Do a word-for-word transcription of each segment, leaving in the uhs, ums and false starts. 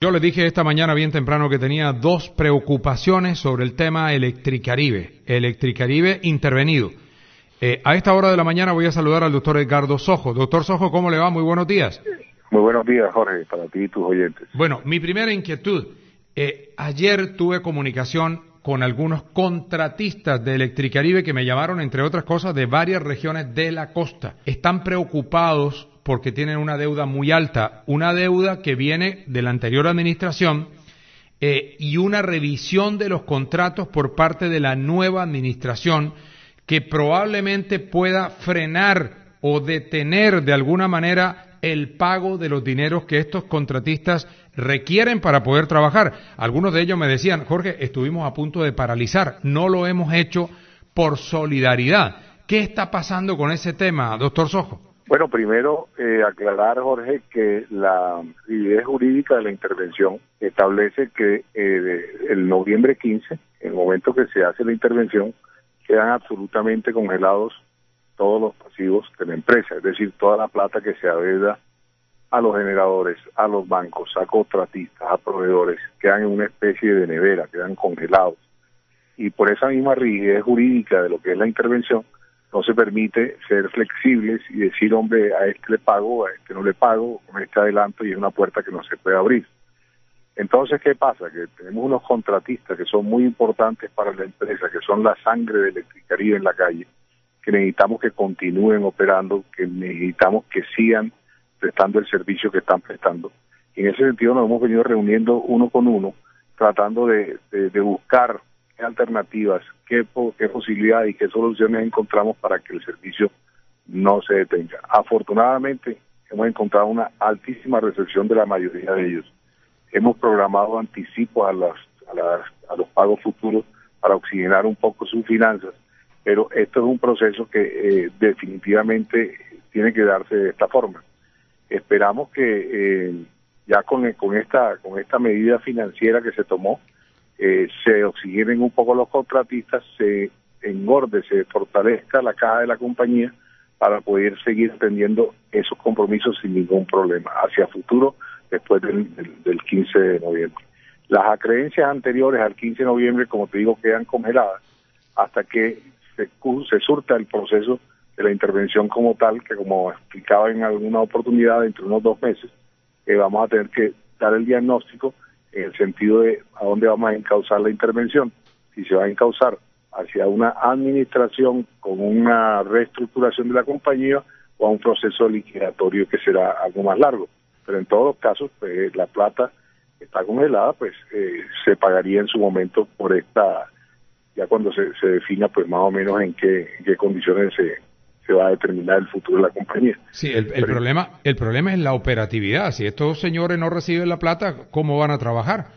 Yo les dije esta mañana bien temprano que tenía dos preocupaciones sobre el tema Electricaribe, Electricaribe intervenido. Eh, a esta hora de la mañana voy a saludar al doctor Edgardo Sojo. Doctor Sojo, ¿cómo le va? Muy buenos días. Muy buenos días, Jorge, para ti y tus oyentes. Bueno, mi primera inquietud. Eh, ayer tuve comunicación con algunos contratistas de Electricaribe que me llamaron, entre otras cosas, de varias regiones de la costa. Están preocupados porque tienen una deuda muy alta, una deuda que viene de la anterior administración eh, y una revisión de los contratos por parte de la nueva administración que probablemente pueda frenar o detener de alguna manera el pago de los dineros que estos contratistas requieren para poder trabajar. Algunos de ellos me decían, Jorge, estuvimos a punto de paralizar, no lo hemos hecho por solidaridad. ¿Qué está pasando con ese tema, doctor Sojo? Bueno, primero eh, aclarar, Jorge, que la rigidez jurídica de la intervención establece que eh, el noviembre quince, en el momento que se hace la intervención, quedan absolutamente congelados todos los pasivos de la empresa, es decir, toda la plata que se adeuda a los generadores, a los bancos, a contratistas, a proveedores, quedan en una especie de nevera, quedan congelados. Y por esa misma rigidez jurídica de lo que es la intervención, no se permite ser flexibles y decir, hombre, a este le pago, a este no le pago, con este adelanto, y es una puerta que no se puede abrir. Entonces, ¿qué pasa? Que tenemos unos contratistas que son muy importantes para la empresa, que son la sangre de Electricaribe en la calle, que necesitamos que continúen operando, que necesitamos que sigan prestando el servicio que están prestando. Y en ese sentido nos hemos venido reuniendo uno con uno, tratando de, de, de buscar qué alternativas, qué, qué posibilidades y qué soluciones encontramos para que el servicio no se detenga. Afortunadamente, hemos encontrado una altísima recepción de la mayoría de ellos. Hemos programado anticipos a, las, a, las, a los pagos futuros para oxigenar un poco sus finanzas, pero esto es un proceso que eh, definitivamente tiene que darse de esta forma. Esperamos que eh, ya con, con esta con esta medida financiera que se tomó, eh, se oxigenen un poco los contratistas, se engorde, se fortalezca la caja de la compañía para poder seguir atendiendo esos compromisos sin ningún problema hacia futuro, después del, del, del quince de noviembre. Las acreencias anteriores al quince de noviembre, como te digo, quedan congeladas hasta que se, se surta el proceso de la intervención como tal, que como explicaba en alguna oportunidad, dentro de unos dos meses, eh, vamos a tener que dar el diagnóstico en el sentido de a dónde vamos a encauzar la intervención. Si se va a encauzar hacia una administración con una reestructuración de la compañía o a un proceso liquidatorio que será algo más largo. Pero en todos los casos, pues, la plata está congelada, pues eh, se pagaría en su momento por esta, ya cuando se, se defina pues más o menos en qué, en qué condiciones se, se va a determinar el futuro de la compañía. Sí, el, el problema el problema es la operatividad. Si estos señores no reciben la plata, ¿cómo van a trabajar?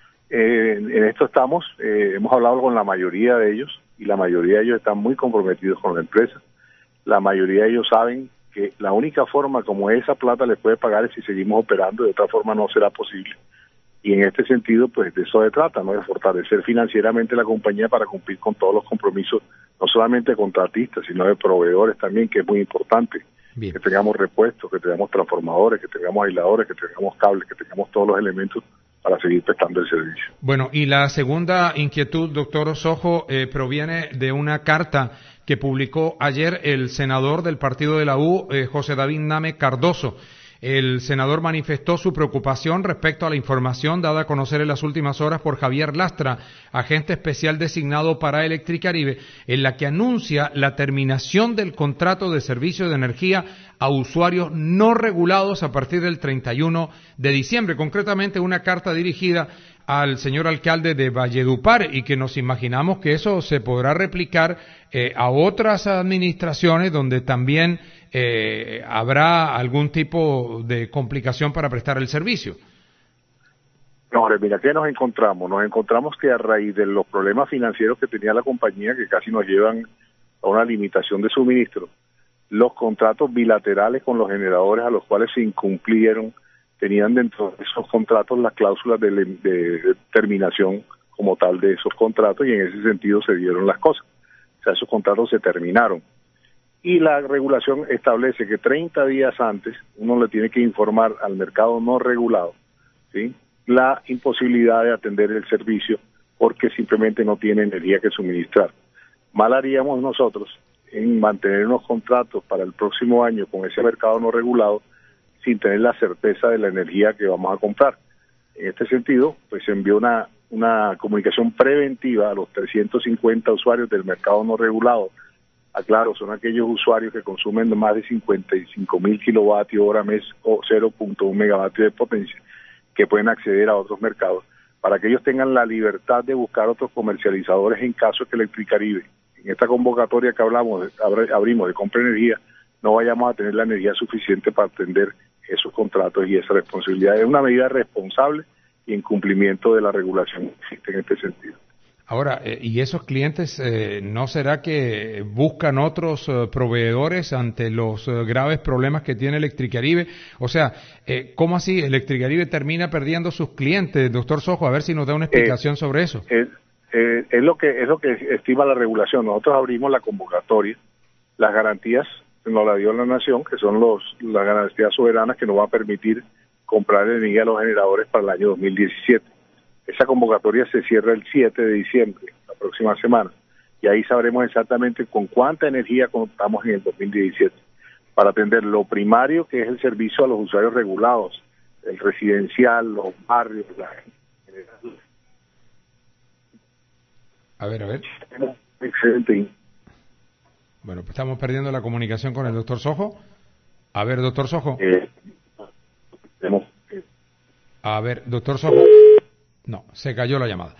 Eh, en, en esto estamos, eh, hemos hablado con la mayoría de ellos y la mayoría de ellos están muy comprometidos con la empresa. La mayoría de ellos saben que la única forma como esa plata les puede pagar es si seguimos operando, de otra forma no será posible. Y en este sentido, pues de eso se trata, ¿no? De fortalecer financieramente la compañía para cumplir con todos los compromisos, no solamente de contratistas, sino de proveedores también, que es muy importante. Bien. Que tengamos repuestos, que tengamos transformadores, que tengamos aisladores, que tengamos cables, que tengamos todos los elementos para seguir prestando el servicio. Bueno, y la segunda inquietud, doctor Sojo, eh, proviene de una carta que publicó ayer el senador del partido de la U, eh, José David Name Cardoso. El senador manifestó su preocupación respecto a la información dada a conocer en las últimas horas por Javier Lastra, agente especial designado para Electricaribe, en la que anuncia la terminación del contrato de servicio de energía a usuarios no regulados a partir del treinta y uno de diciembre. Concretamente, una carta dirigida al señor alcalde de Valledupar, y que nos imaginamos que eso se podrá replicar eh, a otras administraciones donde también eh, habrá algún tipo de complicación para prestar el servicio. No, mira, ¿qué nos encontramos? Nos encontramos que a raíz de los problemas financieros que tenía la compañía, que casi nos llevan a una limitación de suministro, los contratos bilaterales con los generadores a los cuales se incumplieron tenían dentro de esos contratos las cláusulas de, de, de terminación como tal de esos contratos, y en ese sentido se dieron las cosas. O sea, esos contratos se terminaron. Y la regulación establece que treinta días antes uno le tiene que informar al mercado no regulado, ¿sí?, la imposibilidad de atender el servicio porque simplemente no tiene energía que suministrar. Mal haríamos nosotros en mantener unos contratos para el próximo año con ese mercado no regulado sin tener la certeza de la energía que vamos a comprar. En este sentido, pues se envió una, una comunicación preventiva a los trescientos cincuenta usuarios del mercado no regulado. Aclaro, son aquellos usuarios que consumen más de cincuenta y cinco mil kilovatios hora mes o cero punto uno megavatios de potencia, que pueden acceder a otros mercados, para que ellos tengan la libertad de buscar otros comercializadores en caso de que Electricaribe, en esta convocatoria que hablamos, abrimos de compra de energía, no vayamos a tener la energía suficiente para atender esos contratos y esa responsabilidad. Es una medida responsable y en cumplimiento de la regulación que existe en este sentido. Ahora, eh, ¿y esos clientes eh, no será que buscan otros eh, proveedores ante los eh, graves problemas que tiene Electricaribe? O sea, eh, ¿cómo así Electricaribe termina perdiendo sus clientes? Doctor Sojo, a ver si nos da una explicación eh, sobre eso. Eh, eh, es lo que es lo que estima la regulación. Nosotros abrimos la convocatoria, las garantías nos la dio la Nación, que son los las garantías soberanas que nos va a permitir comprar energía a los generadores para el año dos mil diecisiete. Esa convocatoria se cierra el siete de diciembre, la próxima semana, y ahí sabremos exactamente con cuánta energía contamos en el dos mil diecisiete, para atender lo primario, que es el servicio a los usuarios regulados, el residencial, los barrios, la gente. A ver, a ver. Excelente. Bueno, pues estamos perdiendo la comunicación con el doctor Sojo. A ver, doctor Sojo. Eh, a ver, doctor Sojo. No, se cayó la llamada.